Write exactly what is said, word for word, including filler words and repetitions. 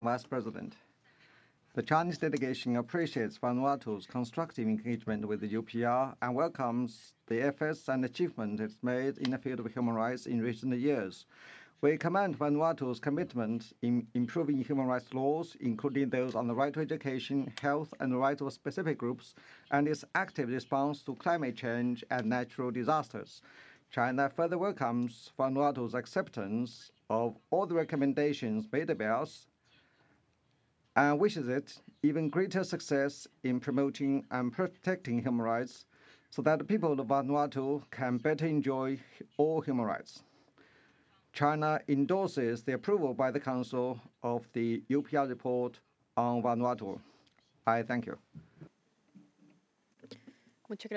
Vice President. The Chinese delegation appreciates Vanuatu's constructive engagement with the U P R and welcomes the efforts and achievements it's made in the field of human rights in recent years. We commend Vanuatu's commitment in improving human rights laws, including those on the right to education, health, and the rights of specific groups, and its active response to climate change and natural disasters. China further welcomes Vanuatu's acceptance of all the recommendations made by us and wishes it even greater success in promoting and protecting human rights so that the people of Vanuatu can better enjoy all human rights. China endorses the approval by the Council of the U P R report on Vanuatu. I thank you.